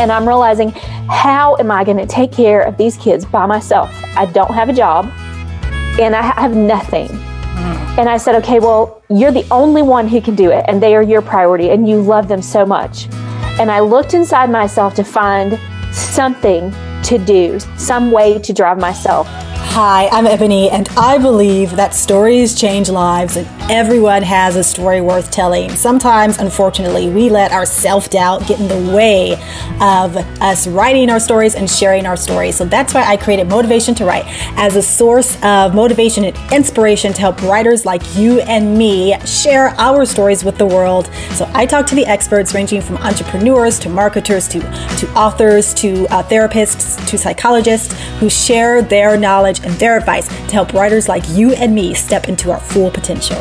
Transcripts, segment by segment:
And I'm realizing, how am I going to take care of these kids by myself? I don't have a job and I have nothing. And I said, okay, well, you're the only one who can do it. And they are your priority and you love them so much. And I looked inside myself to find something to do, some way to drive myself. Hi, I'm Ebony, and I believe that stories change lives and everyone has a story worth telling. Sometimes, unfortunately, we let our self-doubt get in the way of us writing our stories and sharing our stories. So that's why I created Motivation to Write as a source of motivation and inspiration to help writers like you and me share our stories with the world. So I talk to the experts ranging from entrepreneurs to marketers to authors to therapists to psychologists who share their knowledge and their advice to help writers like you and me step into our full potential.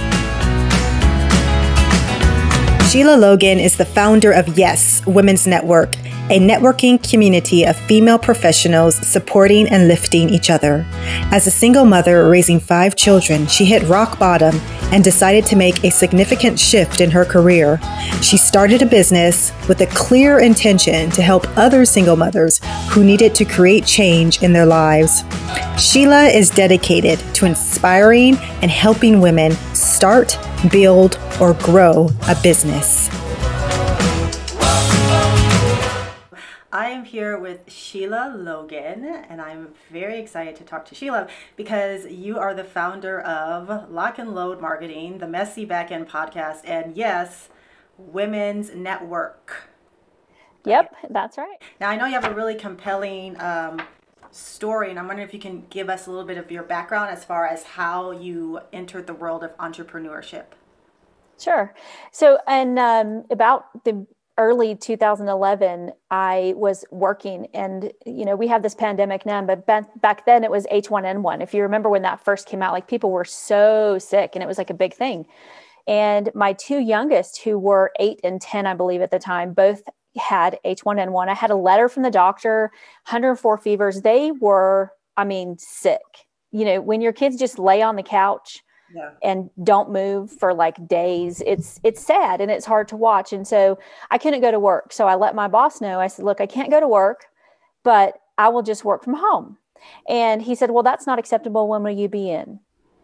Sheila Logan is the founder of Yes Women's Network, a networking community of female professionals supporting and lifting each other. As a single mother raising 5 children, she hit rock bottom and decided to make a significant shift in her career. She started a business with a clear intention to help other single mothers who needed to create change in their lives. Sheila is dedicated to inspiring and helping women start, build, or grow a business. I am here with Sheila Logan, and I'm very excited to talk to Sheila because you are the founder of Lock and Load Marketing, the Messy Backend podcast, and Yes, Women's Network. Yep, that's right. Now, I know you have a really compelling story, and I'm wondering if you can give us a little bit of your background as far as how you entered the world of entrepreneurship. Sure. So, about the early 2011, I was working, and we have this pandemic now, but back then it was H1N1. If you remember when that first came out, like people were so sick and it was like a big thing. And my 2 youngest, who were 8 and 10, I believe at the time, both had H1N1. I had a letter from the doctor, 104 fevers. They were, sick. When your kids just lay on the couch and don't move for like days, it's sad and it's hard to watch. And so I couldn't go to work. So I let my boss know. I said, look, I can't go to work, but I will just work from home. And he said, well, that's not acceptable. When will you be in?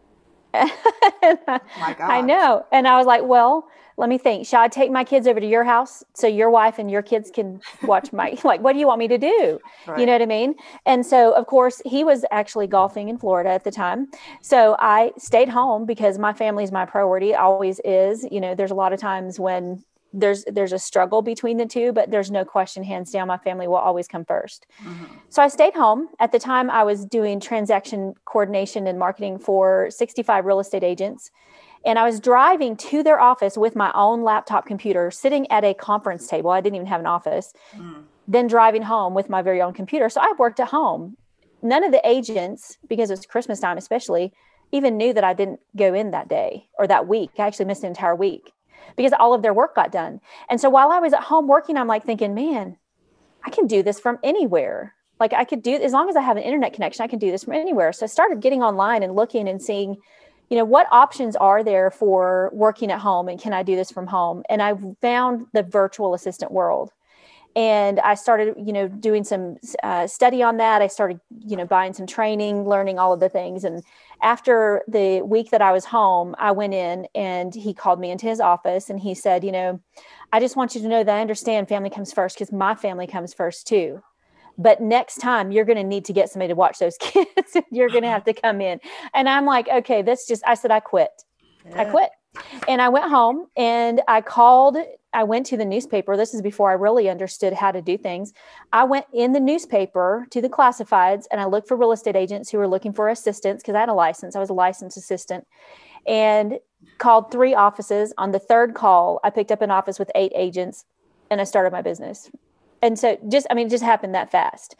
I know. And I was like, well, let me think. Shall I take my kids over to your house so your wife and your kids can watch my, what do you want me to do? Right. You know what I mean? And so, of course, he was actually golfing in Florida at the time. So I stayed home because my family is my priority, always is. There's a lot of times when there's a struggle between the two, but there's no question, hands down, my family will always come first. Mm-hmm. So I stayed home. At the time, I was doing transaction coordination and marketing for 65 real estate agents. And I was driving to their office with my own laptop computer, sitting at a conference table. I didn't even have an office. Then driving home with my very own computer. So I worked at home. None of the agents, because it was Christmas time especially, even knew that I didn't go in that day or that week. I actually missed an entire week because all of their work got done. And so while I was at home working, I'm like thinking, man, I can do this from anywhere. Like I could do, as long as I have an internet connection, I can do this from anywhere. So I started getting online and looking and seeing, what options are there for working at home, and can I do this from home? And I found the virtual assistant world. And I started, doing some study on that. I started, buying some training, learning all of the things. And after the week that I was home, I went in and he called me into his office and he said, I just want you to know that I understand family comes first because my family comes first too. But next time you're going to need to get somebody to watch those kids. You're going to have to come in. And I'm like, okay, I said, I quit. Yeah. I quit. And I went home and I went to the newspaper. This is before I really understood how to do things. I went in the newspaper to the classifieds and I looked for real estate agents who were looking for assistants because I had a license. I was a licensed assistant and called 3 offices. On the 3rd call, I picked up an office with 8 agents and I started my business. And so it just happened that fast.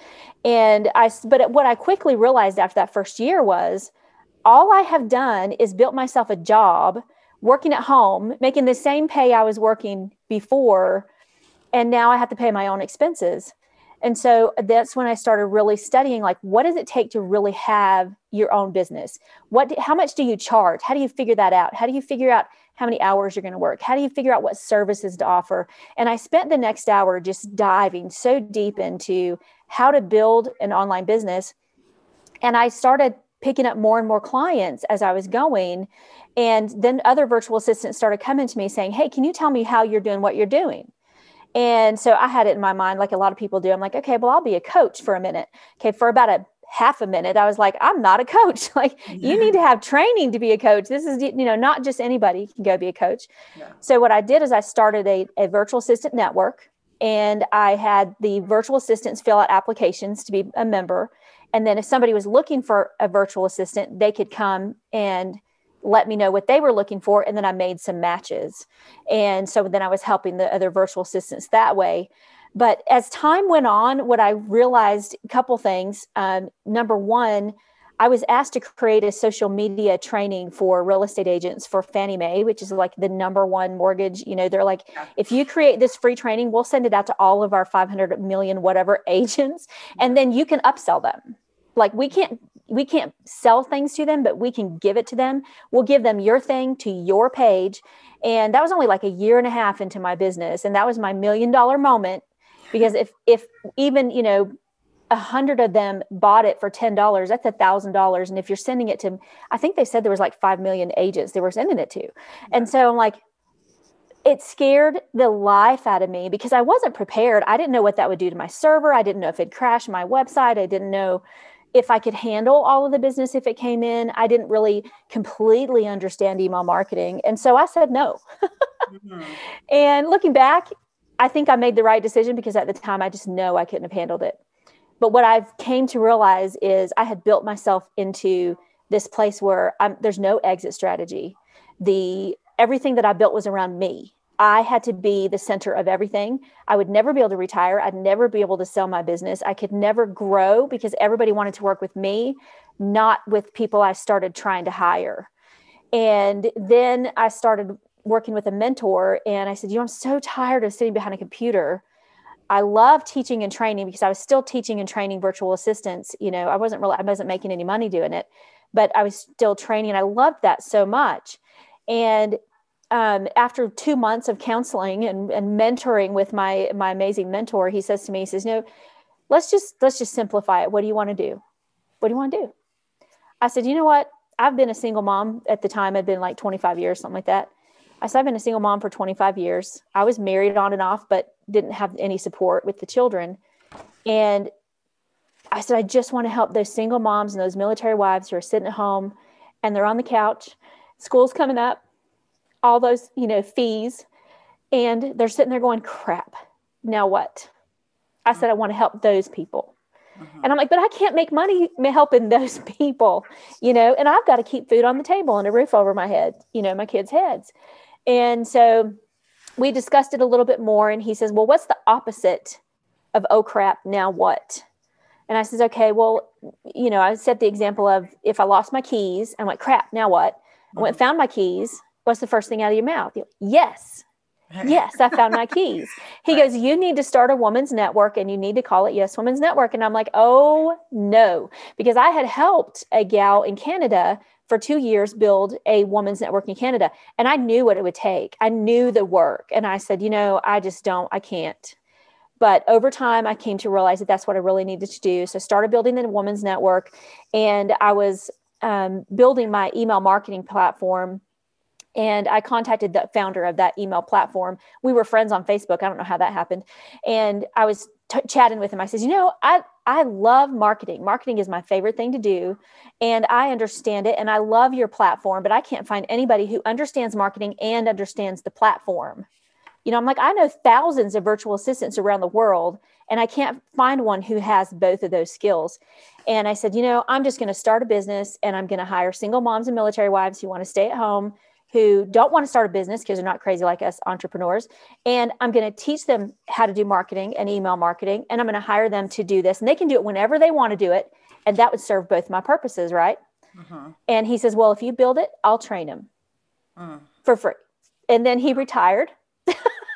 But what I quickly realized after that first year was all I have done is built myself a job working at home, making the same pay I was working before. And now I have to pay my own expenses. And so that's when I started really studying, like, what does it take to really have your own business? How much do you charge? How do you figure that out? How do you figure out how many hours you're going to work? How do you figure out what services to offer? And I spent the next hour just diving so deep into how to build an online business. And I started picking up more and more clients as I was going. And then other virtual assistants started coming to me saying, hey, can you tell me how you're doing what you're doing? And so I had it in my mind, like a lot of people do. I'm like, okay, well, I'll be a coach for a minute. Okay. For about a half a minute, I was like, I'm not a coach. Like, you need to have training to be a coach. This is, not just anybody can go be a coach. Yeah. So what I did is I started a virtual assistant network, and I had the virtual assistants fill out applications to be a member. And then if somebody was looking for a virtual assistant, they could come and let me know what they were looking for. And then I made some matches. And so then I was helping the other virtual assistants that way. But as time went on, what I realized, a couple things. Number one, I was asked to create a social media training for real estate agents for Fannie Mae, which is like the number one mortgage. They're like, if you create this free training, we'll send it out to all of our 500 million, whatever agents, and then you can upsell them. Like, we can't sell things to them, but we can give it to them. We'll give them your thing to your page. And that was only like a year and a half into my business. And that was my $1 million moment, because if even, 100 of them bought it for $10, that's $1,000. And if you're sending it to, I think they said there was like 5 million agents they were sending it to. And so I'm like, it scared the life out of me because I wasn't prepared. I didn't know what that would do to my server. I didn't know if it'd crash my website. I didn't know if I could handle all of the business if it came in. I didn't really completely understand email marketing. And so I said no. Mm-hmm. And looking back, I think I made the right decision, because at the time I just know I couldn't have handled it. But what I've came to realize is I had built myself into this place where there's no exit strategy. Everything that I built was around me. I had to be the center of everything. I would never be able to retire. I'd never be able to sell my business. I could never grow because everybody wanted to work with me, not with people I started trying to hire. And then I started working with a mentor, and I said, I'm so tired of sitting behind a computer. I love teaching and training, because I was still teaching and training virtual assistants. I wasn't making any money doing it, but I was still training. I loved that so much. And after 2 months of counseling and mentoring with my amazing mentor, he says to me, let's just simplify it. What do you want to do? What do you want to do? I said, you know what? I've been a single mom. At the time, I'd been like 25 years, something like that. I said, I've been a single mom for 25 years. I was married on and off, but didn't have any support with the children. And I said, I just want to help those single moms and those military wives who are sitting at home and they're on the couch. School's coming up. All those, fees, and they're sitting there going, crap, now what? I said, I want to help those people. Mm-hmm. And I'm like, but I can't make money helping those people, and I've got to keep food on the table and a roof over my head, my kids' heads. And so we discussed it a little bit more, and he says, well, what's the opposite of, oh crap, now what? And I says, okay, well, I set the example of, if I lost my keys, I'm like, crap, now what? Mm-hmm. I went and found my keys. What's the first thing out of your mouth? Yes, I found my keys. He goes, you need to start a woman's network, and you need to call it Yes Women's Network. And I'm like, oh no, because I had helped a gal in Canada for 2 years build a woman's network in Canada. And I knew what it would take. I knew the work. And I said, I can't. But over time, I came to realize that that's what I really needed to do. So I started building the women's network, and I was building my email marketing platform. And I contacted the founder of that email platform. We were friends on Facebook. I don't know how that happened. And I was chatting with him. I says, I love marketing. Marketing is my favorite thing to do. And I understand it. And I love your platform, but I can't find anybody who understands marketing and understands the platform. I'm like, I know thousands of virtual assistants around the world, and I can't find one who has both of those skills. And I said, I'm just going to start a business, and I'm going to hire single moms and military wives who want to stay at home, who don't want to start a business because they're not crazy like us entrepreneurs. And I'm going to teach them how to do marketing and email marketing. And I'm going to hire them to do this, and they can do it whenever they want to do it. And that would serve both my purposes. Right. Uh-huh. And he says, well, if you build it, I'll train them for free. And then he retired.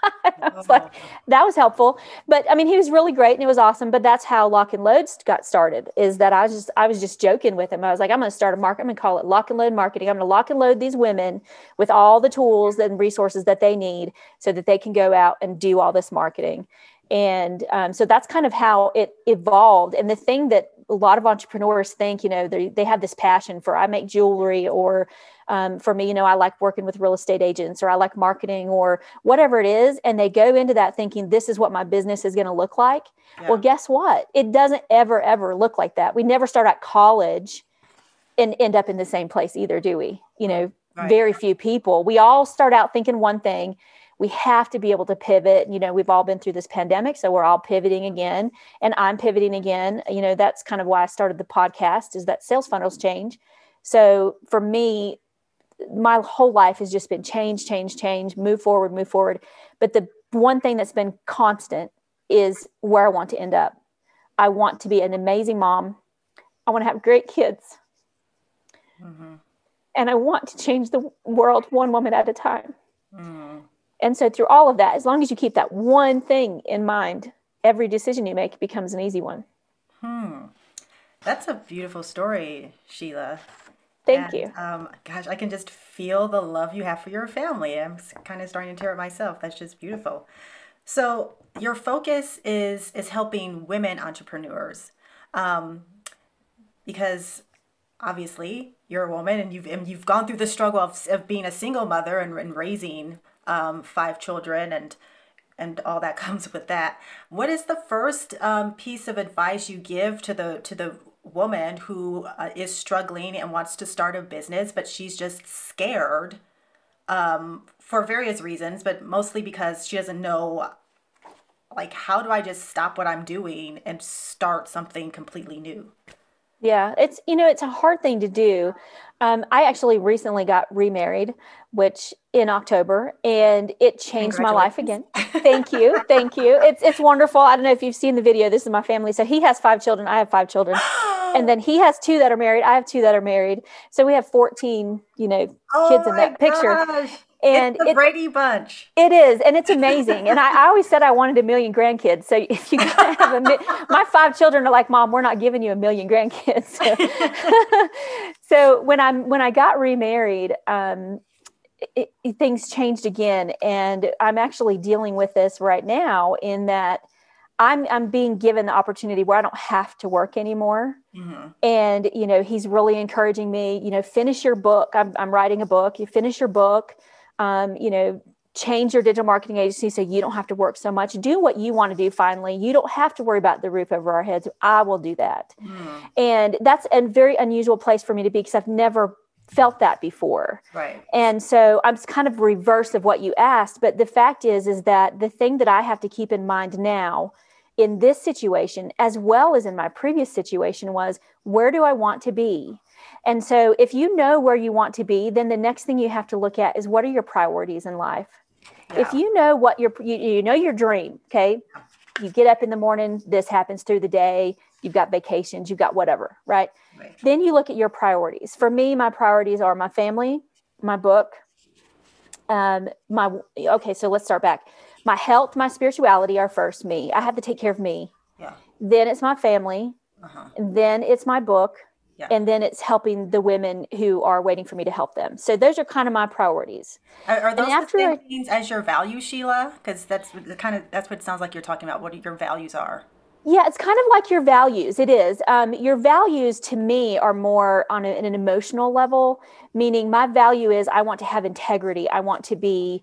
I was like, that was helpful. But I mean, he was really great and it was awesome. But that's how Lock and Load got started, is that I was just joking with him. I was like, I'm going to start a market. I'm going to call it Lock and Load Marketing. I'm going to lock and load these women with all the tools and resources that they need so that they can go out and do all this marketing. And so that's kind of how it evolved. And the thing that a lot of entrepreneurs think, they have this passion for, I make jewelry, or for me, I like working with real estate agents, or I like marketing, or whatever it is. And they go into that thinking, this is what my business is going to look like. Yeah. Well, guess what? It doesn't ever look like that. We never start at college and end up in the same place either, do we? Right. Very few people. We all start out thinking one thing. We have to be able to pivot. We've all been through this pandemic, so we're all pivoting again, and I'm pivoting again. That's kind of why I started the podcast, is that sales funnels change. So for me, my whole life has just been change, move forward. But the one thing that's been constant is where I want to end up. I want to be an amazing mom. I want to have great kids. Mm-hmm. And I want to change the world one woman at a time. Mm-hmm. And so through all of that, as long as you keep that one thing in mind, every decision you make becomes an easy one. That's a beautiful story, Sheila. Thank you. Gosh, I can just feel the love you have for your family. I'm kind of starting to tear it myself. That's just beautiful. So your focus is helping women entrepreneurs, because obviously you're a woman and you've gone through the struggle of being a single mother and raising 5 children and all that comes with that. What is the first piece of advice you give to the woman who is struggling and wants to start a business, but she's just scared for various reasons, but mostly because she doesn't know, like, how do I just stop what I'm doing and start something completely new? Yeah, it's a hard thing to do. I actually recently got remarried, which in October, and it changed my life again. Thank you. It's wonderful. I don't know if you've seen the video. This is my family. So he has 5 children. I have 5 children. And then he has 2 that are married. I have 2 that are married. So we have 14, kids in that picture. Gosh. And it's the Brady Bunch. It is. And it's amazing. And I always said I wanted 1 million grandkids. So if you have my 5 children are like, Mom, we're not giving you 1 million grandkids. So when I got remarried, things changed again. And I'm actually dealing with this right now, in that I'm being given the opportunity where I don't have to work anymore. Mm-hmm. And, he's really encouraging me, finish your book. I'm writing a book. You finish your book. Change your digital marketing agency so you don't have to work so much. Do what you want to do. Finally, you don't have to worry about the roof over our heads. I will do that. And that's a very unusual place for me to be, because I've never felt that before. Right. And so I'm kind of reverse of what you asked. But the fact is that the thing that I have to keep in mind now in this situation, as well as in my previous situation, was, where do I want to be? And so if you know where you want to be, then the next thing you have to look at is, what are your priorities in life? Yeah. If you know what you know your dream, okay? You get up in the morning, this happens through the day, you've got vacations, you've got whatever, right? Then you look at your priorities. For me, my priorities are my family, my book, so let's start back. My health, my spirituality are first me. I have to take care of me. Yeah. Then it's my family. Uh-huh. And then it's my book. Yeah. And then it's helping the women who are waiting for me to help them. So those are kind of my priorities. Are those the same things as your values, Sheila? Because that's what it sounds like you're talking about. What your values are. Yeah, it's kind of like your values. It is. Your values to me are more on an emotional level, meaning my value is, I want to have integrity. I want to be,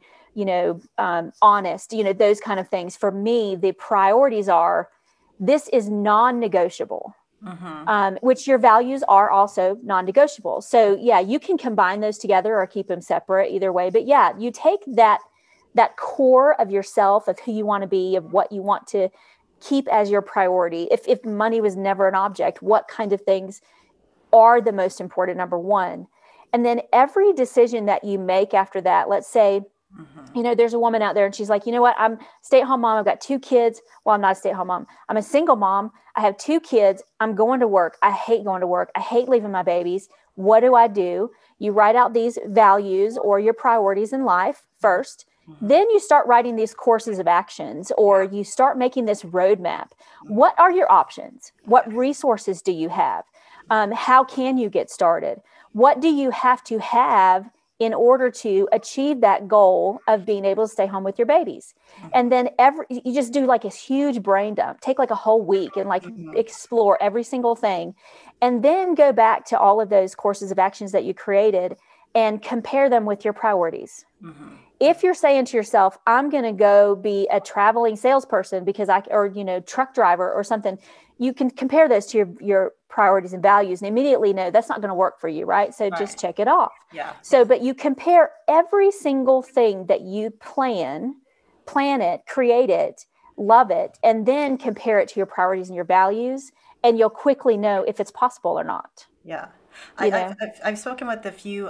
honest, those kind of things. For me, the priorities are, this is non-negotiable. Mm-hmm. Which your values are also non-negotiable. So yeah, you can combine those together or keep them separate, either way. But yeah, you take that core of yourself, of who you want to be, of what you want to keep as your priority. If money was never an object, what kind of things are the most important, number one? And then every decision that you make after that, let's say, there's a woman out there and she's like, you know what? I'm a stay-at-home mom. I've got 2 kids. Well, I'm not a stay-at-home mom. I'm a single mom. I have 2 kids. I'm going to work. I hate going to work. I hate leaving my babies. What do? You write out these values or your priorities in life first. Then you start writing these courses of actions, or you start making this roadmap. What are your options? What resources do you have? How can you get started? What do you have to have in order to achieve that goal of being able to stay home with your babies? And then you just do like a huge brain dump, take like a whole week and like explore every single thing. And then go back to all of those courses of actions that you created and compare them with your priorities. If you're saying to yourself, I'm going to go be a traveling salesperson because truck driver or something, you can compare those to your priorities and values and immediately know that's not going to work for you, right? So just check it off. Yeah. So, but you compare every single thing that you plan it, create it, love it, and then compare it to your priorities and your values, and you'll quickly know if it's possible or not. Yeah. I've spoken with a few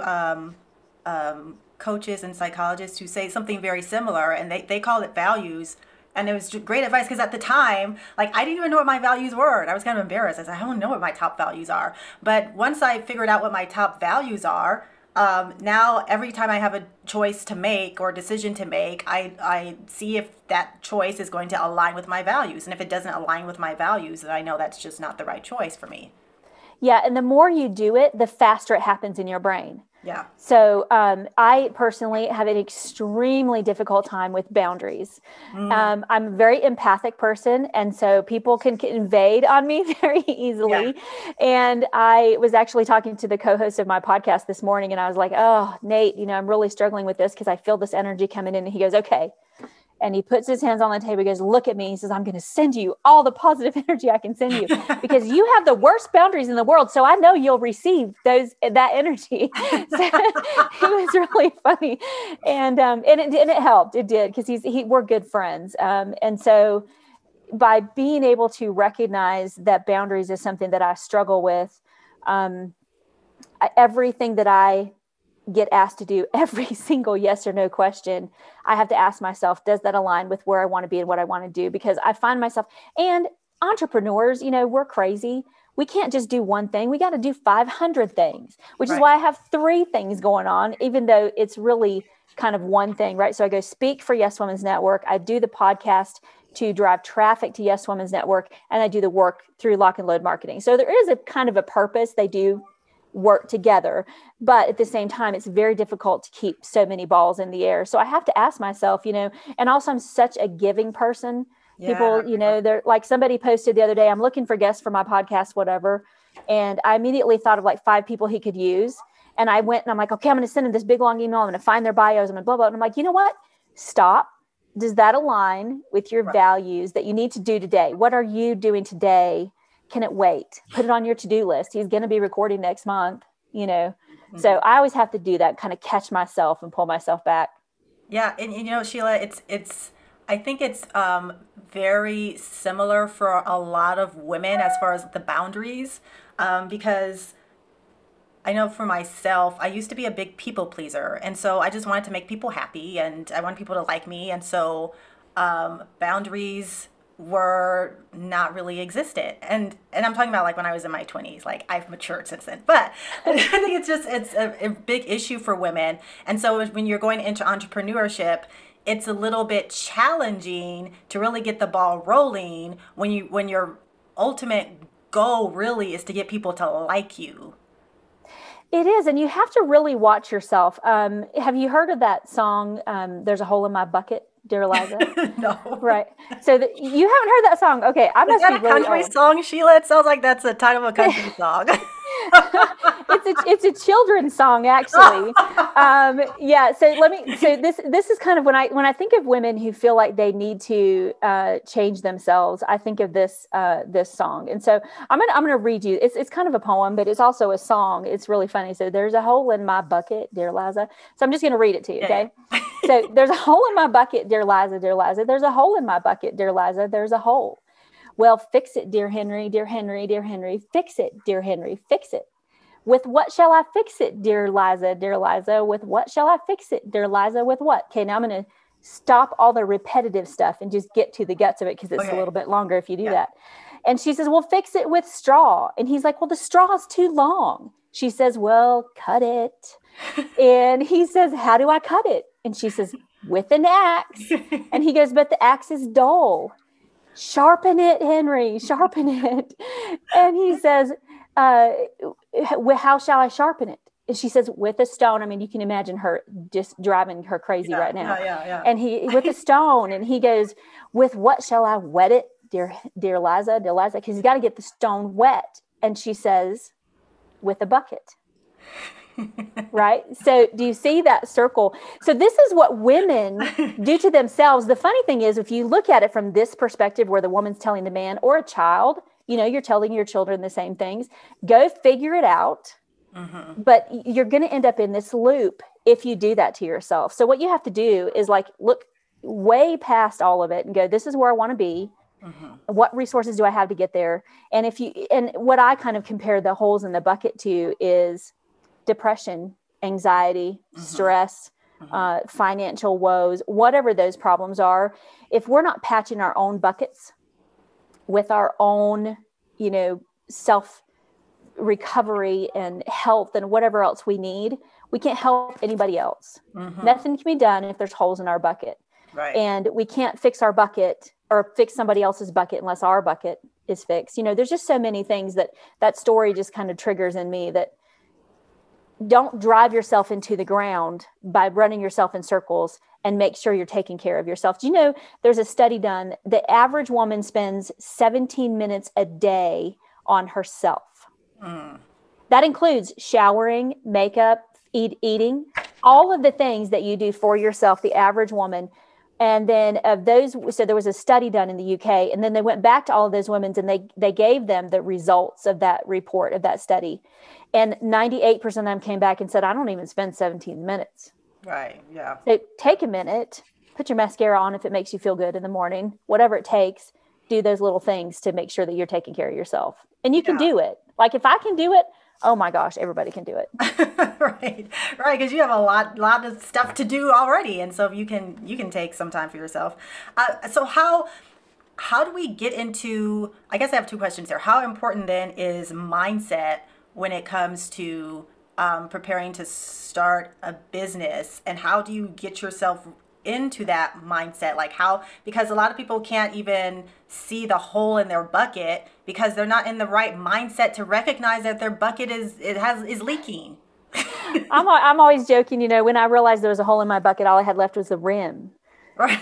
coaches and psychologists who say something very similar, and they call it values. And it was great advice because at the time, like, I didn't even know what my values were. And I was kind of embarrassed. I said, I don't know what my top values are. But once I figured out what my top values are, now every time I have a choice to make or decision to make, I see if that choice is going to align with my values. And if it doesn't align with my values, then I know that's just not the right choice for me. Yeah. And the more you do it, the faster it happens in your brain. Yeah. So I personally have an extremely difficult time with boundaries. I'm a very empathic person. And so people can invade on me very easily. Yeah. And I was actually talking to the co-host of my podcast this morning, and I was like, oh, Nate, I'm really struggling with this because I feel this energy coming in. And he goes, okay. And he puts his hands on the table. He goes, look at me. He says, I'm going to send you all the positive energy I can send you because you have the worst boundaries in the world. So I know you'll receive that energy. So it was really funny. And it helped. It did, because we're good friends. And so by being able to recognize that boundaries is something that I struggle with, everything that I get asked to do, every single yes or no question, I have to ask myself, does that align with where I want to be and what I want to do? Because I find myself, and entrepreneurs, we're crazy. We can't just do one thing. We got to do 500 things, which is why I have 3 things going on, even though it's really kind of one thing, right? So I go speak for Yes Women's Network. I do the podcast to drive traffic to Yes Women's Network, and I do the work through Lock and Load Marketing. So there is a kind of a purpose. They do work together, but at the same time, it's very difficult to keep so many balls in the air. So I have to ask myself, and also I'm such a giving person. Yeah. People, they're like, somebody posted the other day, I'm looking for guests for my podcast, whatever. And I immediately thought of like 5 people he could use. And I went and I'm like, okay, I'm going to send them this big long email. I'm going to find their bios. I'm going to blah, blah. And I'm like, you know what? Stop. Does that align with your values that you need to do today? What are you doing today? Can it wait? Put it on your to-do list. He's going to be recording next month, Mm-hmm. So I always have to do that, kind of catch myself and pull myself back. Yeah. And, Sheila, I think it's very similar for a lot of women as far as the boundaries, because I know for myself, I used to be a big people pleaser. And so I just wanted to make people happy and I want people to like me. And so boundaries were not really existent. And I'm talking about like when I was in my 20s, like I've matured since then. But I think it's a big issue for women. And so when you're going into entrepreneurship, it's a little bit challenging to really get the ball rolling when your ultimate goal really is to get people to like you. It is. And you have to really watch yourself. Have you heard of that song, There's a Hole in My Bucket, Dear Eliza? No. Right. So you haven't heard that song. Okay. I must be really old. Is that a country song, Sheila? It sounds like that's the title of a country song. It's a children's song, actually. So this is kind of when I think of women who feel like they need to change themselves, I think of this song. And so I'm gonna read you. It's kind of a poem, but it's also a song. It's really funny. So there's a hole in my bucket, dear Liza. So I'm just gonna read it to you, okay? Yeah. So there's a hole in my bucket, dear Liza, dear Liza. There's a hole in my bucket, dear Liza. There's a hole. Well, fix it, dear Henry, dear Henry, dear Henry. Fix it, dear Henry, fix it. With what shall I fix it, dear Liza, dear Liza? With what shall I fix it, dear Liza? With what? Okay, now I'm going to stop all the repetitive stuff and just get to the guts of it because it's a little bit longer if you do that. And she says, well, fix it with straw. And he's like, well, the straw is too long. She says, well, cut it. And he says, how do I cut it? And she says, with an axe. And he goes, but the axe is dull. Sharpen it, Henry, sharpen it. And he says, how shall I sharpen it? And she says, with a stone. I mean, you can imagine her just driving her crazy right now. Yeah. And he, with a stone, and he goes, with what shall I wet it, dear Liza, because he's got to get the stone wet. And she says, with a bucket. Right? So do you see that circle? So this is what women do to themselves. The funny thing is, if you look at it from this perspective, where the woman's telling the man, or a child, you're telling your children the same things, go figure it out. Mm-hmm. But you're going to end up in this loop if you do that to yourself. So what you have to do is look way past all of it and go, this is where I want to be. Mm-hmm. What resources do I have to get there? And what I kind of compare the holes in the bucket to is depression, anxiety, mm-hmm. stress, mm-hmm. Financial woes, whatever those problems are. If we're not patching our own buckets with our own, self recovery and health and whatever else we need, we can't help anybody else. Mm-hmm. Nothing can be done if there's holes in our bucket. Right. And we can't fix our bucket or fix somebody else's bucket unless our bucket is fixed. There's just so many things that story just kind of triggers in me, that don't drive yourself into the ground by running yourself in circles, and make sure you're taking care of yourself. Do you know there's a study done? The average woman spends 17 minutes a day on herself. Mm. That includes showering, makeup, eating, all of the things that you do for yourself, the average woman. And then of those, so there was a study done in the UK, and then they went back to all of those women, and they gave them the results of that report, of that study. And 98% of them came back and said, I don't even spend 17 minutes. Right. Yeah. So take a minute, put your mascara on if it makes you feel good in the morning, whatever it takes, do those little things to make sure that you're taking care of yourself. And you can do it. Like, if I can do it, oh my gosh, everybody can do it. Right. Because you have a lot of stuff to do already. And so you can take some time for yourself. So how do we get into, I guess I have two questions there. How important then is mindset when it comes to preparing to start a business, and how do you get yourself into that mindset? Because a lot of people can't even see the hole in their bucket because they're not in the right mindset to recognize that their bucket is leaking. I'm always joking, when I realized there was a hole in my bucket, all I had left was the rim. Right.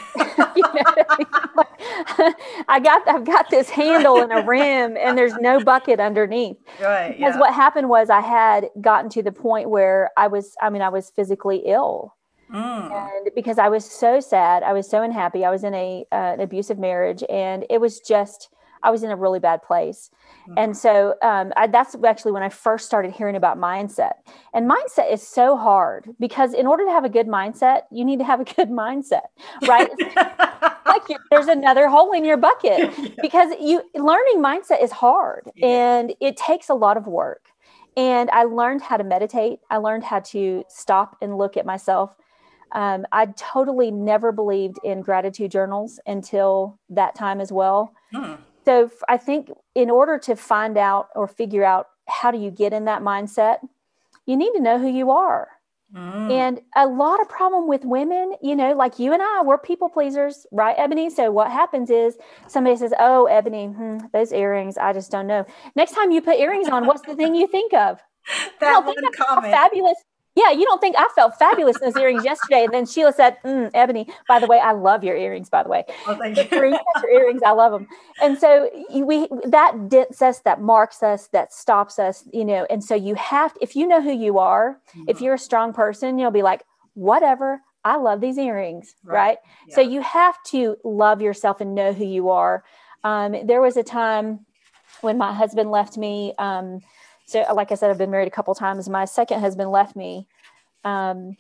I've got this handle and a rim, and there's no bucket underneath. Right. Because what happened was, I had gotten to the point where I was physically ill. And because I was so sad, I was so unhappy. I was in an abusive marriage, and it was just, I was in a really bad place. Mm-hmm. And so that's actually when I first started hearing about mindset. And mindset is so hard, because in order to have a good mindset, you need to have a good mindset, right? There's another hole in your bucket, because learning mindset is hard, and it takes a lot of work. And I learned how to meditate. I learned how to stop and look at myself. I totally never believed in gratitude journals until that time as well. So I think in order to find out or figure out how do you get in that mindset, you need to know who you are. And a lot of problem with women, like you and I, we're people pleasers, right, Ebony? So what happens is somebody says, oh, Ebony, those earrings, I just don't know. Next time you put earrings on, what's the thing you think of? That one comment. Fabulous. Yeah, you don't think I felt fabulous in those earrings yesterday. And then Sheila said, Ebony, by the way, I love your earrings, by the way. Oh, thank you. Your earrings, I love them. And so that dents us, that marks us, that stops us, and so you have, if you know who you are, if you're a strong person, you'll be like, whatever, I love these earrings, right? Yeah. So you have to love yourself and know who you are. There was a time when my husband left me. So like I said, I've been married a couple of times. My second husband left me. And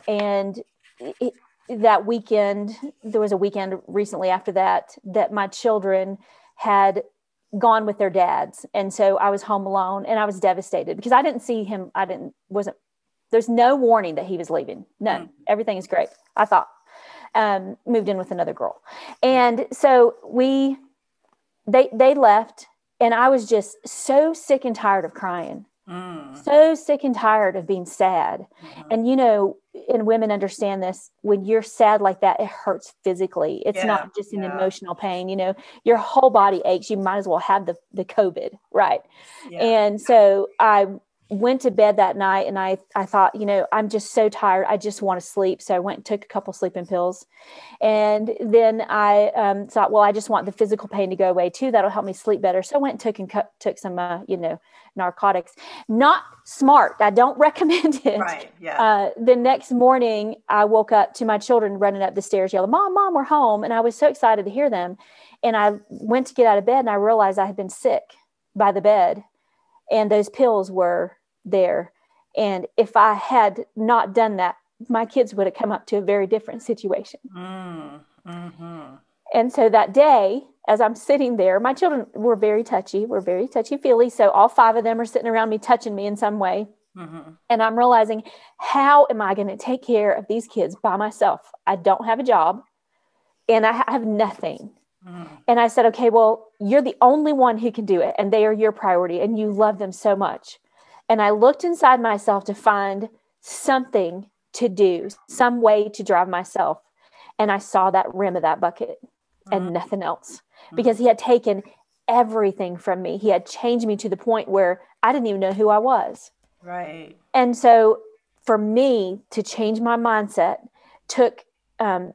that weekend, there was a weekend recently after that my children had gone with their dads. And so I was home alone, and I was devastated because I didn't see him. There's no warning that he was leaving. None. Everything is great, I thought. Moved in with another girl. And so they left. And I was just so sick and tired of crying, so sick and tired of being sad. And, and women understand this, when you're sad like that, it hurts physically. It's not just an emotional pain, your whole body aches. You might as well have the COVID. Right. Yeah. And so I went to bed that night and I thought, I'm just so tired. I just want to sleep. So I went and took a couple sleeping pills. And then I thought, well, I just want the physical pain to go away too. That'll help me sleep better. So I went and took some, narcotics. Not smart. I don't recommend it. Right. Yeah. The next morning, I woke up to my children running up the stairs, yelling, Mom, we're home. And I was so excited to hear them. And I went to get out of bed and I realized I had been sick by the bed and those pills were there. And if I had not done that, my kids would have come up to a very different situation. Mm-hmm. And so that day, as I'm sitting there, my children were very touchy-feely. So all 5 of them are sitting around me, touching me in some way. Mm-hmm. And I'm realizing, how am I going to take care of these kids by myself? I don't have a job and I have nothing. Mm-hmm. And I said, okay, well, you're the only one who can do it. And they are your priority and you love them so much. And I looked inside myself to find something to do, some way to drive myself. And I saw that rim of that bucket and nothing else, because he had taken everything from me. He had changed me to the point where I didn't even know who I was. Right. And so for me to change my mindset took, I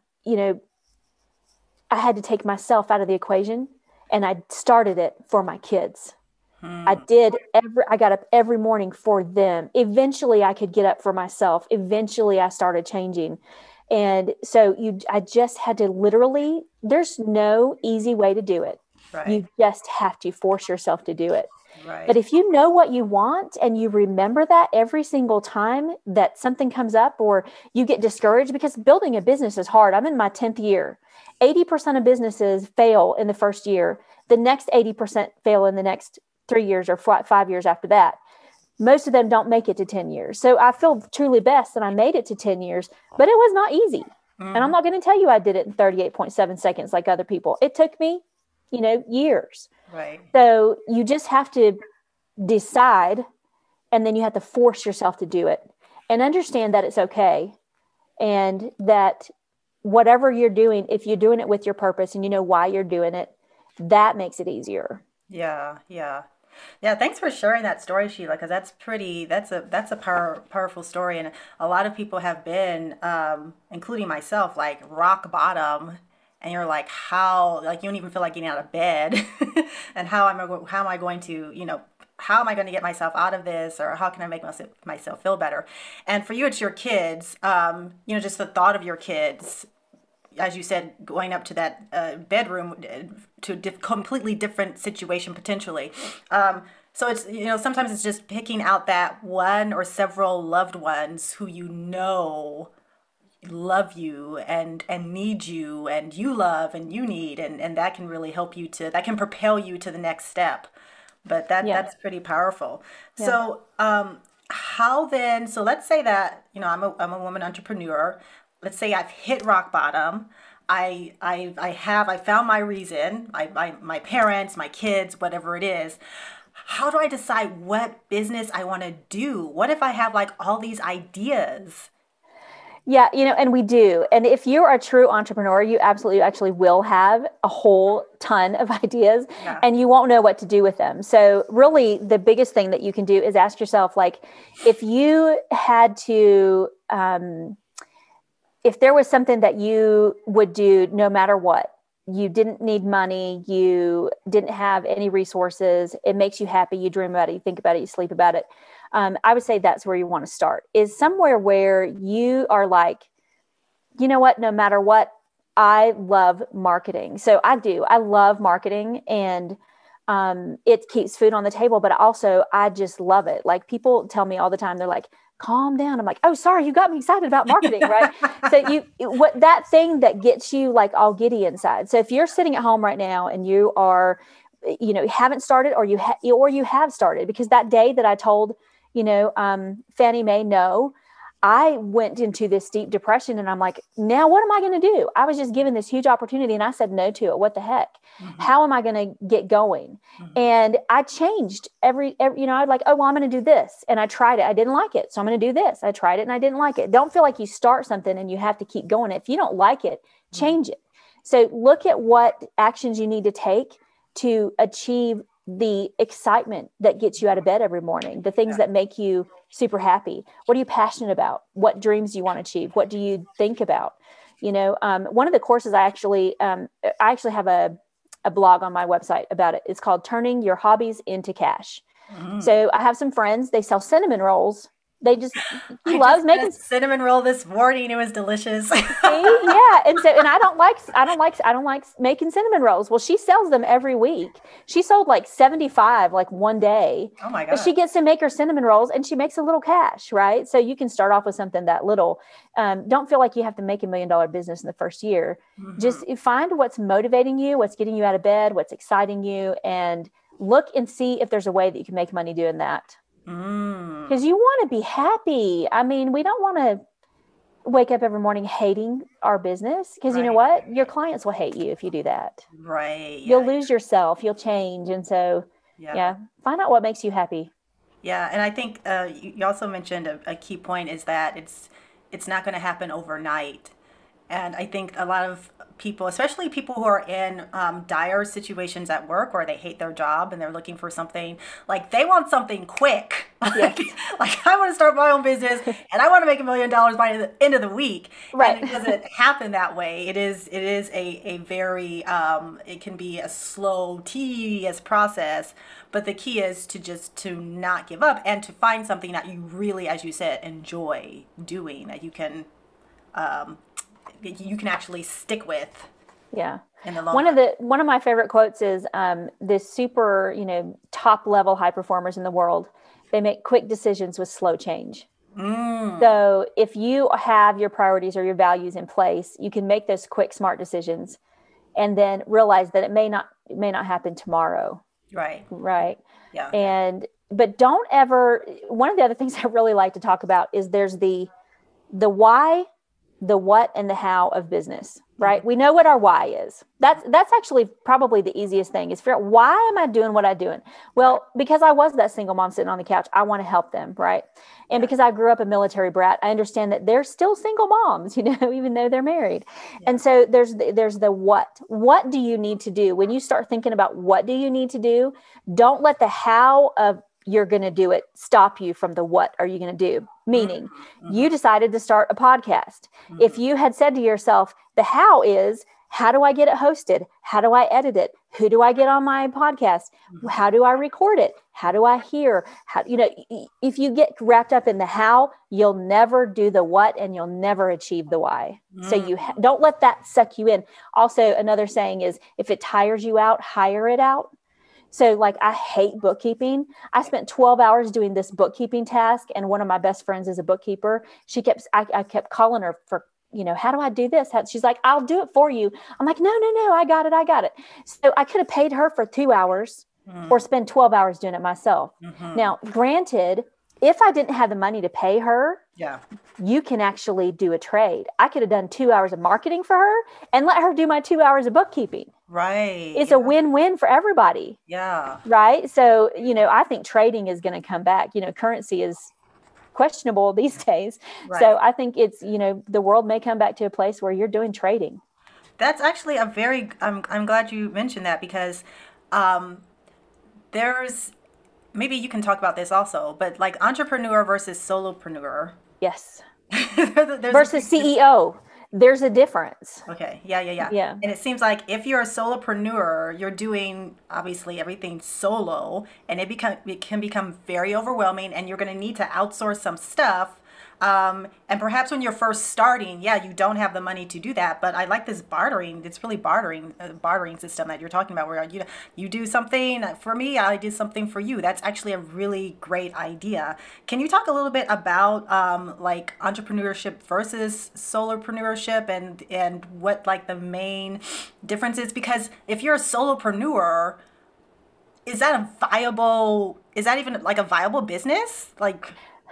had to take myself out of the equation, and I started it for my kids. I got up every morning for them. Eventually I could get up for myself. Eventually I started changing. And so I just had to literally, there's no easy way to do it. Right. You just have to force yourself to do it. Right. But if you know what you want and you remember that every single time that something comes up or you get discouraged, because building a business is hard. I'm in my 10th year. 80% of businesses fail in the first year. The next 80% fail in the next 3 years or 5 years after that. Most of them don't make it to 10 years. So I feel truly blessed that I made it to 10 years, but it was not easy. Mm-hmm. And I'm not going to tell you I did it in 38.7 seconds like other people. It took me, years. Right. So you just have to decide, and then you have to force yourself to do it and understand that it's okay. And that whatever you're doing, if you're doing it with your purpose and you know why you're doing it, that makes it easier. Yeah. Yeah. Yeah, thanks for sharing that story, Sheila, because that's a powerful story. And a lot of people have been, including myself, like rock bottom. And you're like, how, like, you don't even feel like getting out of bed. And how am I going to, how am I going to get myself out of this? Or how can I make myself feel better? And for you, it's your kids, just the thought of your kids, as you said, going up to that bedroom to a completely different situation potentially. So it's, sometimes it's just picking out that one or several loved ones who love you and need you, and you love and you need, and that can really help you that can propel you to the next step. But that's pretty powerful. Yeah. So how then, so let's say that, I'm a woman entrepreneur. Let's say I've hit rock bottom. I found my reason, my parents, my kids, whatever it is. How do I decide what business I want to do? What if I have like all these ideas? Yeah, and we do. And if you're a true entrepreneur, you absolutely actually will have a whole ton of ideas, and you won't know what to do with them. So really the biggest thing that you can do is ask yourself, like, if you had to, if there was something that you would do no matter what, you didn't need money, you didn't have any resources, it makes you happy, you dream about it, you think about it, you sleep about it. I would say that's where you want to start, is somewhere where you are like, you know what, no matter what, I love marketing. So I love marketing, and it keeps food on the table, but also I just love it. Like, people tell me all the time, they're like, calm down. I'm like, oh, sorry, you got me excited about marketing, right? So that thing that gets you like all giddy inside. So if you're sitting at home right now and you are, haven't started, or you have started, because that day that I told, Fannie Mae, no, I went into this deep depression, and I'm like, now what am I going to do? I was just given this huge opportunity and I said no to it. What the heck? How am I going to get going? And I changed every, I'd like, oh, well, I'm going to do this. And I tried it. I didn't like it. So I'm going to do this. I tried it and I didn't like it. Don't feel like you start something and you have to keep going. If you don't like it, change it. So look at what actions you need to take to achieve the excitement that gets you out of bed every morning, the things that make you super happy. What are you passionate about? What dreams do you want to achieve? What do you think about? One of the courses I actually have a blog on my website about it. It's called Turning Your Hobbies into Cash. So I have some friends, they sell cinnamon rolls. He loves making cinnamon roll this morning. It was delicious. Yeah. And I don't like making cinnamon rolls. Well, she sells them every week. She sold like 75 like one day. Oh my God. But she gets to make her cinnamon rolls and she makes a little cash, right? So you can start off with something that little. Don't feel like you have to make $1 million business in the first year. Just find what's motivating you, what's getting you out of bed, what's exciting you, and look and see if there's a way that you can make money doing that. Because you want to be happy. I mean, we don't want to wake up every morning hating our business, because you know what? Your clients will hate you if you do that. Right. You'll lose yourself. You'll change. And so, find out what makes you happy. Yeah. And I think you also mentioned a key point is that it's not going to happen overnight. And I think a lot of people, especially people who are in dire situations at work where they hate their job and they're looking for something, like they want something quick. Yes. Like I want to start my own business and I want to make $1 million by the end of the week. Right. And it doesn't happen that way. It is a very, it can be a slow, tedious process. But the key is to not give up and to find something that you really, as you said, enjoy doing, that you can actually stick with. Yeah. In the long run. One of my favorite quotes is this super, top level high performers in the world, they make quick decisions with slow change. So if you have your priorities or your values in place, you can make those quick, smart decisions and then realize that it may not happen tomorrow. Right. Yeah. But don't ever, one of the other things I really like to talk about is there's the why, the what, and the how of business, right? We know what our why is. That's actually probably the easiest thing, is figure out, why am I doing what I'm doing? Well, because I was that single mom sitting on the couch, I want to help them, right? And because I grew up a military brat, I understand that they're still single moms, even though they're married. Yeah. And so there's the what. What do you need to do? When you start thinking about what do you need to do, don't let the how of you're going to do it stop you from the what are you going to do? Meaning, you decided to start a podcast. If you had said to yourself, the how is, how do I get it hosted? How do I edit it? Who do I get on my podcast? How do I record it? How do I hear? If you get wrapped up in the how, you'll never do the what and you'll never achieve the why. So you don't let that suck you in. Also, another saying is, if it tires you out, hire it out. So like, I hate bookkeeping. I spent 12 hours doing this bookkeeping task. And one of my best friends is a bookkeeper. I kept calling her for, how do I do this? She's like, I'll do it for you. I'm like, no, I got it. So I could have paid her for 2 hours or spend 12 hours doing it myself. Now, granted, if I didn't have the money to pay her, you can actually do a trade. I could have done 2 hours of marketing for her and let her do my 2 hours of bookkeeping. Right. It's a win-win for everybody. Yeah. Right. So, I think trading is going to come back. Currency is questionable these days. Right. So I think it's, the world may come back to a place where you're doing trading. That's actually I'm glad you mentioned that, because there's, maybe you can talk about this also, but like entrepreneur versus solopreneur. Yes. Versus CEO. There's a difference. Okay. Yeah. And it seems like if you're a solopreneur, you're doing obviously everything solo, and it can become very overwhelming, and you're going to need to outsource some stuff. And perhaps when you're first starting, you don't have the money to do that. But I like this bartering. It's really bartering system that you're talking about, where you do something for me, I do something for you. That's actually a really great idea. Can you talk a little bit about like entrepreneurship versus solopreneur and what like the main difference is? Because if you're a solopreneur, is that even like a viable business? Like,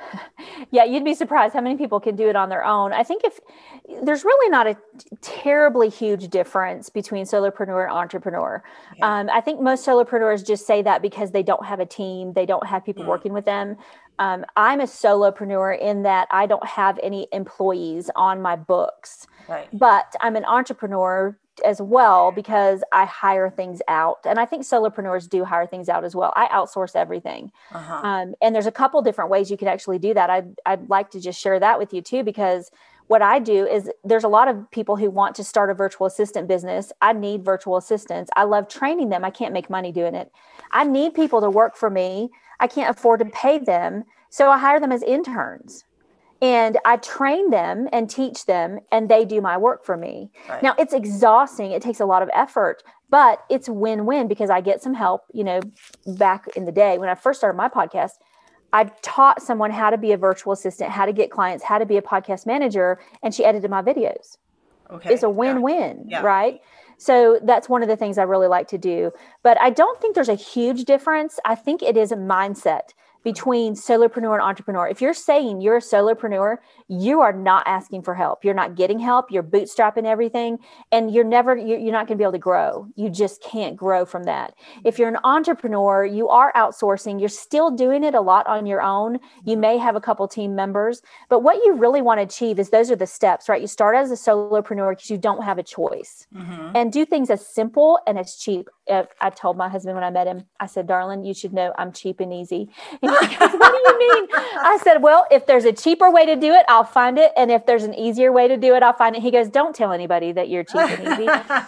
Yeah, you'd be surprised how many people can do it on their own. I think if there's really not a terribly huge difference between solopreneur and entrepreneur. Yeah. I think most solopreneurs just say that because they don't have a team, they don't have people working with them. I'm a solopreneur in that I don't have any employees on my books, Right. but I'm an entrepreneur as well because I hire things out. And I think solopreneurs do hire things out as well. I outsource everything. And there's a couple different ways you can actually do that. I'd like to just share that with you too, because what I do is there's a lot of people who want to start a virtual assistant business. I need virtual assistants. I love training them. I can't make money doing it. I need people to work for me. I can't afford to pay them. So I hire them as interns. And I train them and teach them, and they do my work for me. Right. Now, it's exhausting. It takes a lot of effort, but it's win-win because I get some help. You know, back in the day when I first started my podcast, I taught someone how to be a virtual assistant, how to get clients, how to be a podcast manager, and she edited my videos. Okay. It's a win-win, Yeah. right? So that's one of the things I really like to do. But I don't think there's a huge difference. I think it is a mindset between solopreneur and entrepreneur. If you're saying you're a solopreneur, you are not asking for help. You're not getting help. You're bootstrapping everything, and you're not going to be able to grow. You just can't grow from that. If you're an entrepreneur, you are outsourcing. You're still doing it a lot on your own. You may have a couple team members, but what you really want to achieve is those are the steps, right? You start as a solopreneur because you don't have a choice, and do things as simple and as cheap. I told my husband when I met him, I said, darling, you should know I'm cheap and easy. And he goes, what do you mean? I said, well, if there's a cheaper way to do it, I'll find it. And if there's an easier way to do it, I'll find it. He goes, don't tell anybody that you're cheap and easy.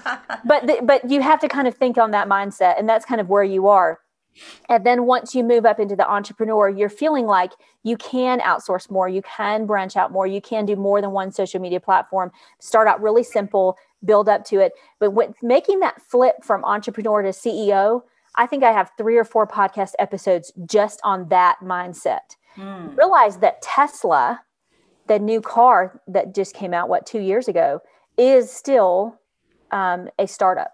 But you have to kind of think on that mindset. And that's kind of where you are. And then once you move up into the entrepreneur, you're feeling like you can outsource more, you can branch out more, you can do more than one social media platform, start out really simple, build up to it. But with making that flip from entrepreneur to CEO, I think I have 3 or 4 podcast episodes just on that mindset. Realize that Tesla, the new car that just came out, 2 years ago, is still a startup.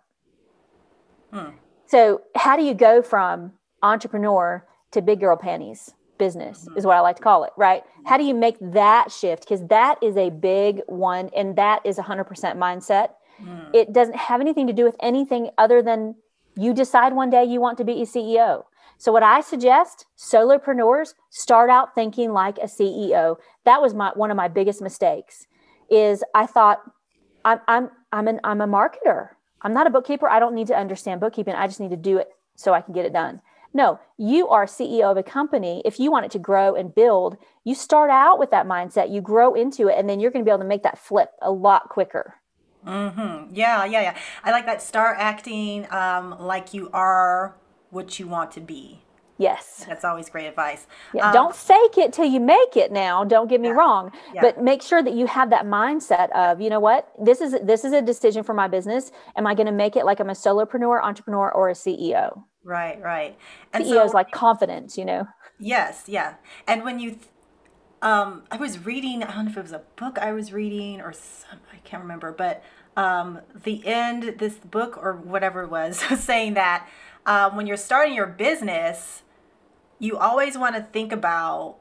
So how do you go from entrepreneur to big girl panties business is what I like to call it, right? How do you make that shift? Because that is a big one, and that is 100% mindset. It doesn't have anything to do with anything other than you decide one day you want to be a CEO. So what I suggest, solopreneurs start out thinking like a CEO. That was one of my biggest mistakes. Is I thought I'm a marketer. I'm not a bookkeeper. I don't need to understand bookkeeping. I just need to do it so I can get it done. No, you are CEO of a company. If you want it to grow and build, you start out with that mindset, you grow into it, and then you're going to be able to make that flip a lot quicker. Yeah. I like that. Start acting like you are what you want to be. Yes. That's always great advice. Yeah, don't fake it till you make it now. Don't get me wrong. Yeah. But make sure that you have that mindset of, you know what, this is a decision for my business. Am I going to make it like I'm a solopreneur, entrepreneur, or a CEO? Right. And CEO is like confidence, you know? Yes, yeah. And when you, I was reading, I don't know if it was a book I was reading or I can't remember, but this book or whatever it was saying that when you're starting your business, you always want to think about,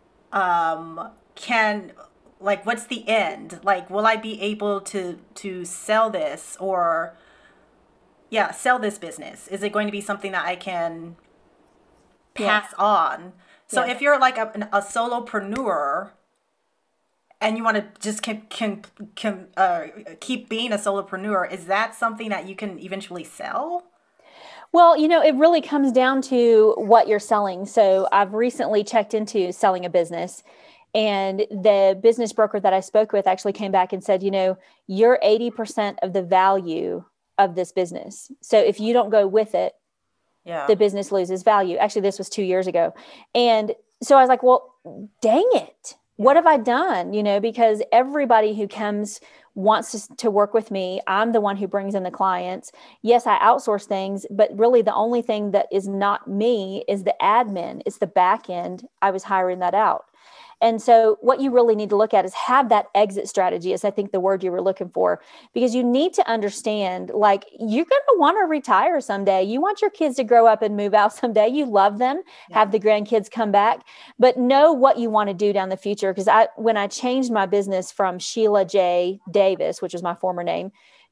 what's the end? Like, will I be able to sell this or, sell this business? Is it going to be something that I can pass on? So if you're like a solopreneur and you want to just keep being a solopreneur, is that something that you can eventually sell? Well, you know, it really comes down to what you're selling. So I've recently checked into selling a business, and the business broker that I spoke with actually came back and said, you know, you're 80% of the value of this business. So if you don't go with it, the business loses value. Actually, this was 2 years ago. And so I was like, well, dang it. What have I done? You know, because everybody who comes wants to work with me. I'm the one who brings in the clients. Yes, I outsource things, but really the only thing that is not me is the admin. It's the back end. I was hiring that out. And so what you really need to look at is have that exit strategy, is I think the word you were looking for, because you need to understand, like, you're going to want to retire someday. You want your kids to grow up and move out someday. You love them, have the grandkids come back, but know what you want to do down the future. Because when I changed my business from Sheila J. Davis, which was my former name,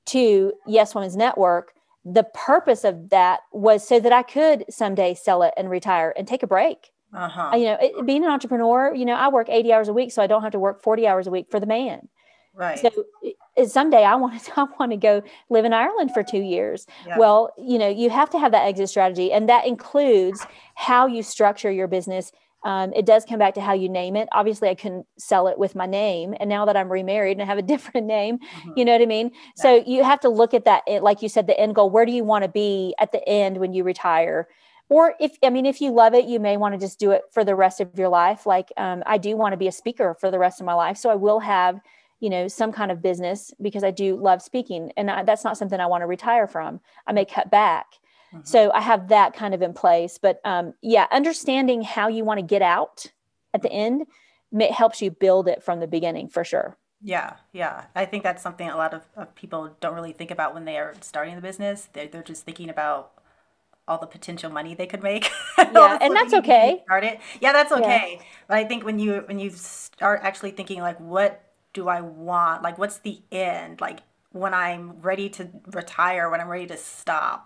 to Yes Women's Network, the purpose of that was so that I could someday sell it and retire and take a break. Being an entrepreneur, I work 80 hours a week, so I don't have to work 40 hours a week for the man. Right. So someday I want to go live in Ireland for 2 years. Yeah. Well, you have to have that exit strategy, and that includes how you structure your business. It does come back to how you name it. Obviously, I couldn't sell it with my name. And now that I'm remarried and I have a different name, you know what I mean? Yeah. So you have to look at that, like you said, the end goal. Where do you want to be at the end when you retire? Or if you love it, you may want to just do it for the rest of your life. Like I do want to be a speaker for the rest of my life. So I will have, some kind of business because I do love speaking. And that's not something I want to retire from. I may cut back. So I have that kind of in place, but understanding how you want to get out at the end helps you build it from the beginning for sure. Yeah. I think that's something a lot of people don't really think about when they are starting the business. They're just thinking about all the potential money they could make. Yeah, and that's okay. Start it. Yeah, that's okay. Yeah. But I think when you start actually thinking like, what do I want? Like, what's the end? Like when I'm ready to retire, when I'm ready to stop.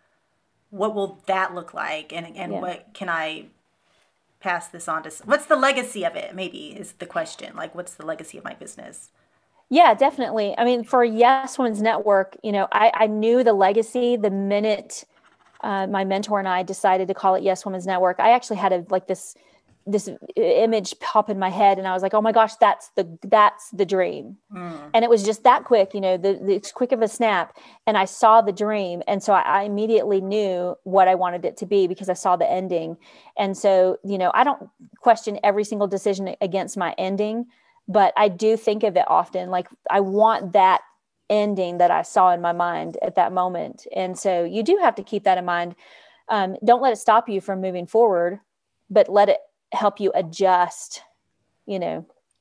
What will that look like? And what can I pass this on to? What's the legacy of it? Maybe is the question. Like, what's the legacy of my business? Yeah, definitely. I mean, for Yes Women's Network, I knew the legacy the minute my mentor and I decided to call it Yes Women's Network. I actually had this image pop in my head, and I was like, oh my gosh, that's the dream. And it was just that quick, the quick of a snap. And I saw the dream. And so I immediately knew what I wanted it to be because I saw the ending. And so, I don't question every single decision against my ending, but I do think of it often. Like I want that ending that I saw in my mind at that moment. And so you do have to keep that in mind. Don't let it stop you from moving forward, but let it help you adjust, Yeah.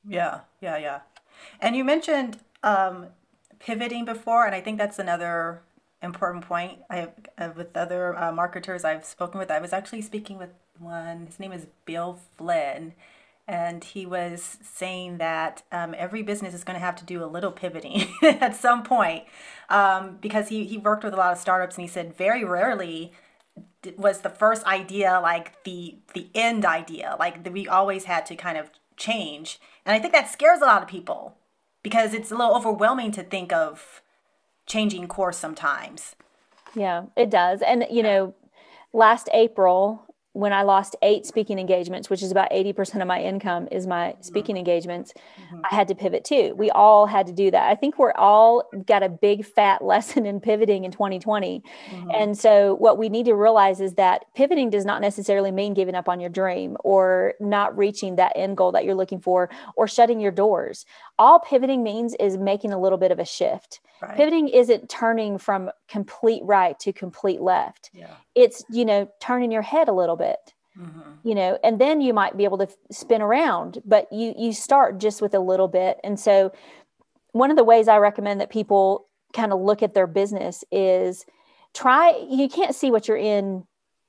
And you mentioned pivoting before, and I think that's another important point. I have with other marketers I've spoken with. I was actually speaking with one. His name is Bill Flynn, and he was saying that every business is going to have to do a little pivoting at some point because he worked with a lot of startups, and he said very rarely was the first idea like the end idea, like we always had to kind of change. And I think that scares a lot of people because it's a little overwhelming to think of changing course sometimes. Yeah, it does. And last April when I lost 8 speaking engagements, which is about 80% of my income is my speaking engagements, I had to pivot too. We all had to do that. I think we're all got a big fat lesson in pivoting in 2020. And so what we need to realize is that pivoting does not necessarily mean giving up on your dream or not reaching that end goal that you're looking for or shutting your doors. All pivoting means is making a little bit of a shift. Right. Pivoting isn't turning from complete right to complete left. Yeah. It's, turning your head a little bit, and then you might be able to spin around, but you start just with a little bit. And so one of the ways I recommend that people kind of look at their business is you can't see what you're in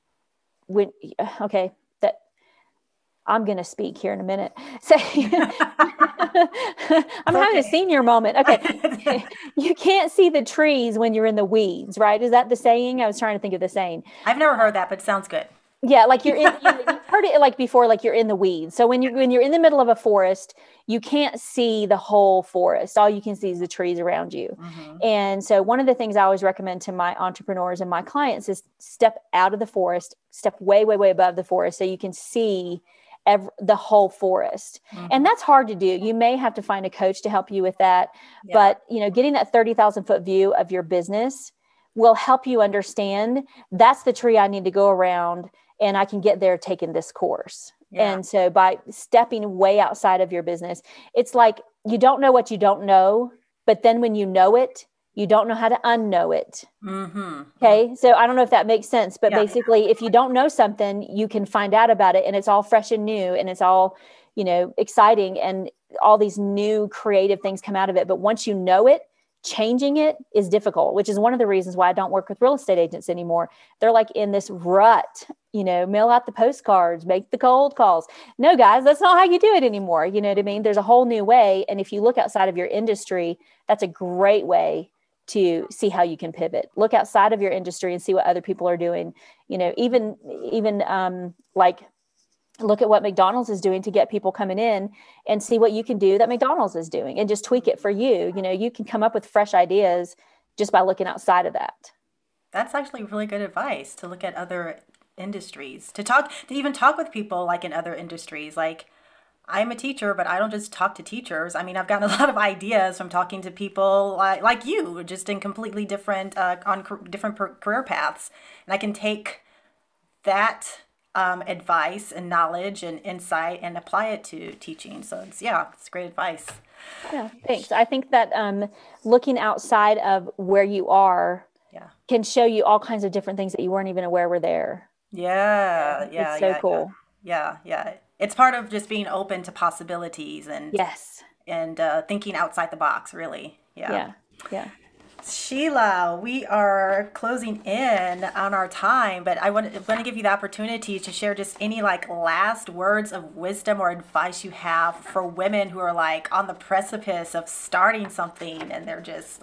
I'm going to speak here in a minute. So I'm having a senior moment. Okay. You can't see the trees when you're in the weeds, right? Is that the saying? I was trying to think of the saying. I've never heard that, but it sounds good. Yeah. Like you've heard it like before, like you're in the weeds. So when you're in the middle of a forest, you can't see the whole forest. All you can see is the trees around you. And so one of the things I always recommend to my entrepreneurs and my clients is step out of the forest, step way, way, way above the forest so you can see the whole forest. And that's hard to do. You may have to find a coach to help you with that. Yeah. But, getting that 30,000 foot view of your business will help you understand that's the tree I need to go around and I can get there taking this course. Yeah. And so by stepping way outside of your business, it's like you don't know what you don't know, but then when you know it, you don't know how to unknow it. Okay. So I don't know if that makes sense, but basically if you don't know something, you can find out about it and it's all fresh and new and it's all, exciting, and all these new creative things come out of it. But once you know it, changing it is difficult, which is one of the reasons why I don't work with real estate agents anymore. They're like in this rut, mail out the postcards, make the cold calls. No, guys, that's not how you do it anymore. You know what I mean? There's a whole new way. And if you look outside of your industry, that's a great way to see how you can pivot. Look outside of your industry and see what other people are doing. Even like look at what McDonald's is doing to get people coming in, and see what you can do that McDonald's is doing, and just tweak it for you. You can come up with fresh ideas just by looking outside of that. That's actually really good advice, to look at other industries, to even talk with people like in other industries. Like, I'm a teacher, but I don't just talk to teachers. I mean, I've gotten a lot of ideas from talking to people like you, just in completely different, different career paths. And I can take that advice and knowledge and insight and apply it to teaching. So it's great advice. Yeah, thanks. I think that looking outside of where you are can show you all kinds of different things that you weren't even aware were there. Yeah. It's so cool. Yeah. It's part of just being open to possibilities and thinking outside the box, really. Yeah. Sheila, we are closing in on our time, but I want to give you the opportunity to share just any last words of wisdom or advice you have for women who are on the precipice of starting something and they're just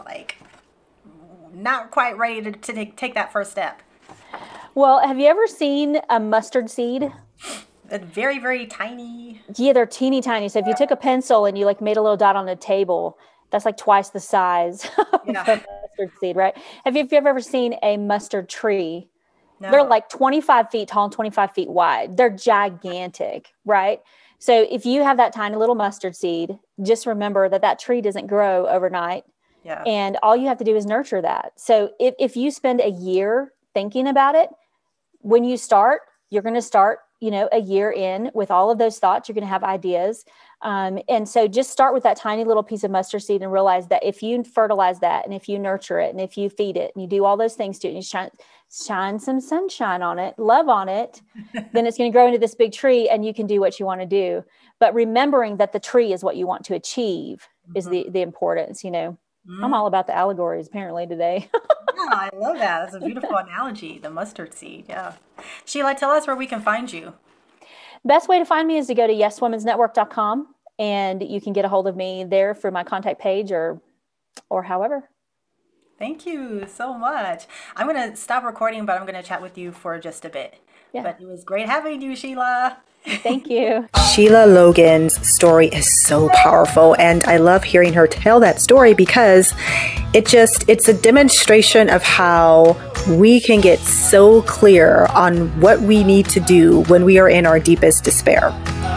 not quite ready to take that first step. Well, have you ever seen a mustard seed? Very, very tiny. Yeah, they're teeny tiny. So if you took a pencil and you made a little dot on a table, that's twice the size of a mustard seed, right? Have you ever seen a mustard tree? No. They're 25 feet tall and 25 feet wide. They're gigantic, right? So if you have that tiny little mustard seed, just remember that tree doesn't grow overnight. Yeah. And all you have to do is nurture that. So if you spend a year thinking about it, when you start, you're going to start, a year in with all of those thoughts. You're going to have ideas. And so just start with that tiny little piece of mustard seed and realize that if you fertilize that, and if you nurture it, and if you feed it, and you do all those things to it, and you shine some sunshine on it, love on it, then it's going to grow into this big tree, and you can do what you want to do. But remembering that the tree is what you want to achieve is the importance, I'm all about the allegories apparently today. Yeah, I love that. That's a beautiful analogy, the mustard seed. Yeah. Sheila, tell us where we can find you. Best way to find me is to go to yeswomensnetwork.com, and you can get a hold of me there for my contact page or however. Thank you so much. I'm going to stop recording, but I'm going to chat with you for just a bit. Yeah. But it was great having you, Sheila. Thank you. Sheila Logan's story is so powerful, and I love hearing her tell that story because it's a demonstration of how we can get so clear on what we need to do when we are in our deepest despair.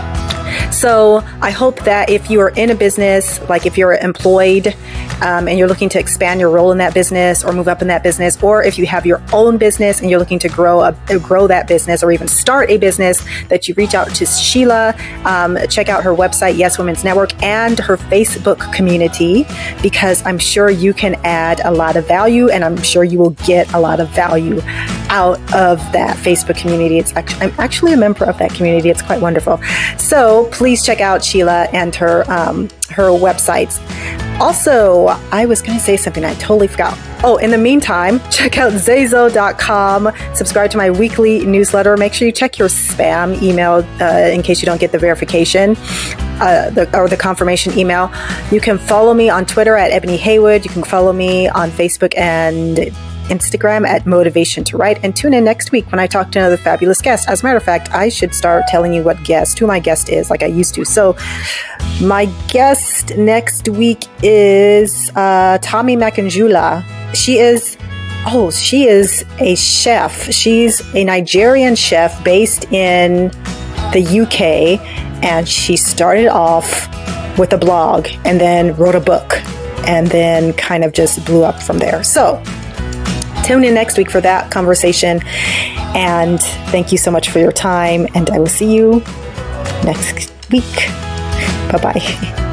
So I hope that if you are in a business, like if you're employed and you're looking to expand your role in that business or move up in that business, or if you have your own business and you're looking to grow that business or even start a business, that you reach out to Sheila, check out her website, Yes Women's Network, and her Facebook community, because I'm sure you can add a lot of value, and I'm sure you will get a lot of value out of that Facebook community. I'm actually a member of that community. It's quite wonderful. So please check out Sheila and her websites. Also, I was going to say something I totally forgot. Oh, in the meantime, check out Zayzo.com. Subscribe to my weekly newsletter. Make sure you check your spam email in case you don't get the verification or the confirmation email. You can follow me on Twitter at Ebony Haywood. You can follow me on Facebook and Instagram at Motivation to Write, and tune in next week when I talk to another fabulous guest. As a matter of fact, I should start telling you who my guest is like I used to. So my guest next week is Tommy Makanjula. She is a chef. She's a Nigerian chef based in the UK, and she started off with a blog and then wrote a book and then kind of just blew up from there. So tune in next week for that conversation. And thank you so much for your time. And I will see you next week. Bye-bye.